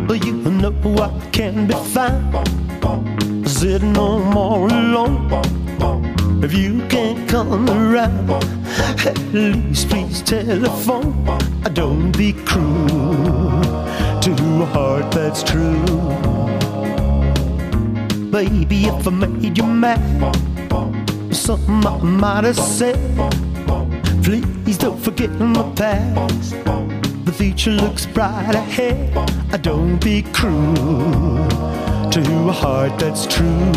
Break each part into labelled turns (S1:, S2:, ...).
S1: You know I can be fine sitting no more alone. If you can't come around, at least please telephone. Don't be cruel to a heart that's true. Baby, if I made you mad, something I might have said, please don't forget my past. The future looks bright ahead. Don't be cruel to a heart that's true.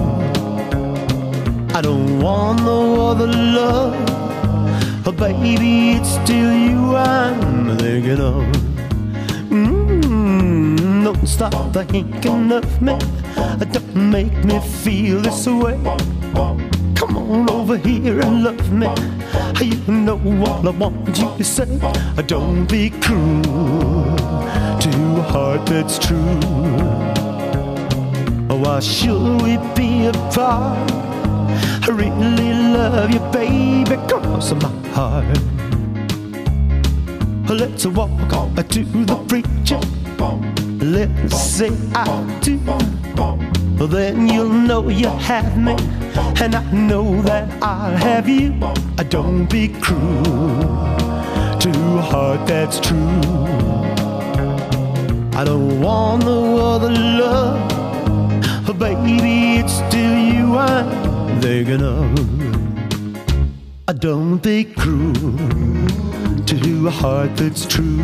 S1: I don't want no other love, oh, baby, it's still you I'm thinking of. Don't stop thinking of me. Don't make me feel this way. Come on over here and love me. You know what I want you to say. Don't be cruel to a heart that's true. Why should we be apart? I really love you, baby, cross my heart. Let's walk to the preacher. Let's say I do. Then you'll know you have me, and I know that I'll have you. Don't be cruel to a heart that's true. I don't want no other love, baby, it's still you I'm thinking of. Don't be cruel to a heart that's true.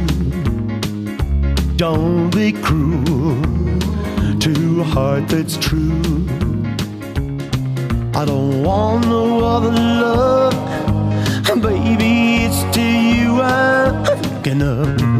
S1: Don't be cruel to a heart that's true. I don't want no other love, baby, it's still you I'm thinking of.